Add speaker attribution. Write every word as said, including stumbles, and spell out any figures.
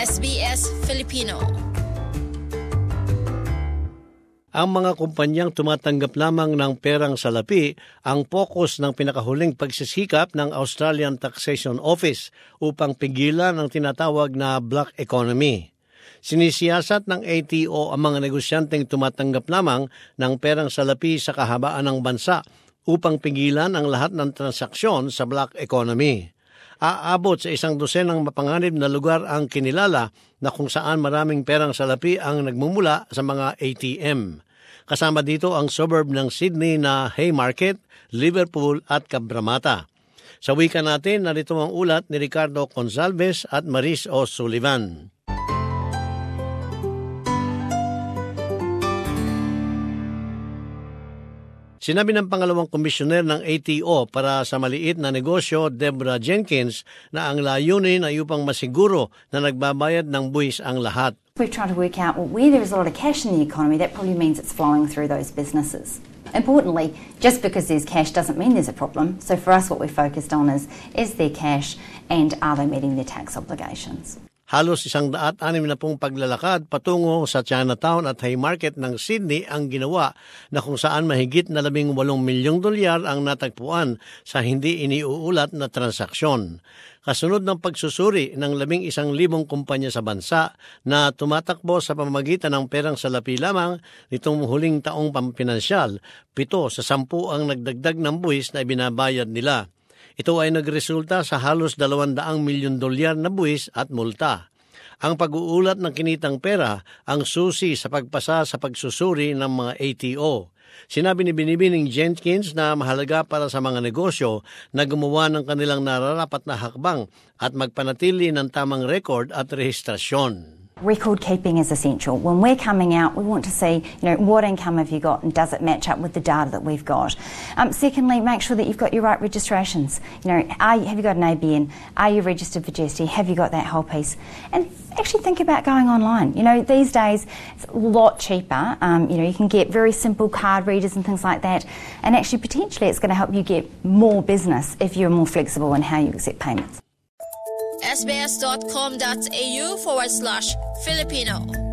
Speaker 1: S B S Filipino.
Speaker 2: Ang mga kumpanyang tumatanggap lamang ng perang salapi ang focus ng pinakahuling pagsisikap ng Australian Taxation Office upang pigilan ang tinatawag na black economy. Sinisiyasat ng A T O ang mga negosyanteng tumatanggap lamang ng perang salapi sa kahabaan ng bansa upang pigilan ang lahat ng transaksyon sa black economy. Aabot sa isang dosenang mapanganib na lugar ang kinilala na kung saan maraming perang salapi ang nagmumula sa mga A T M. Kasama dito ang suburb ng Sydney na Haymarket, Liverpool at Cabramatta. Sa wika natin, narito ang ulat ni Ricardo Gonzalez at Maris O'Sullivan. Sinabi ng pangalawang komisyoner ng A T O para sa maliit na negosyo, Deborah Jenkins, na ang layunin ay upang masiguro na nagbabayad ng buwis ang lahat.
Speaker 3: We're trying to work out, well, where there is a lot of cash in the economy, that probably means it's flowing through those businesses. Importantly, just because there's cash doesn't mean there's a problem. So for us, what we're focused on is, is there cash and are they meeting their tax obligations?
Speaker 2: Halos isang daat anim na pong paglalakad patungo sa Chinatown at Haymarket ng Sydney ang ginawa na kung saan mahigit na labing walong milyong dolyar ang natagpuan sa hindi iniuulat na transaksyon. Kasunod ng pagsusuri ng labing isang libong kumpanya sa bansa na tumatakbo sa pamamagitan ng perang salapi lamang nitong huling taong pampinansyal, pito sa sampu ang nagdagdag ng buwis na ibinabayad nila. Ito ay nagresulta sa halos dalawang milyon dolyar na buwis at multa. Ang pag-uulat ng kinitang pera ang susi sa pagpasa sa pagsusuri ng mga A T O. Sinabi ni Binibining Jenkins na mahalaga para sa mga negosyo na gumawa ng kanilang nararapat na hakbang at magpanatili ng tamang record at rehistrasyon.
Speaker 3: Record keeping is essential. When we're coming out, we want to see, you know, what income have you got and does it match up with the data that we've got? Um, secondly, make sure that you've got your right registrations. You know, are, have you got an A B N? Are you registered for G S T? Have you got that whole piece? And actually think about going online. You know, these days it's a lot cheaper. Um, you know, you can get very simple card readers and things like that. And actually, potentially, it's going to help you get more business if you're more flexible in how you accept payments.
Speaker 1: sbs.com.au forward slash Filipino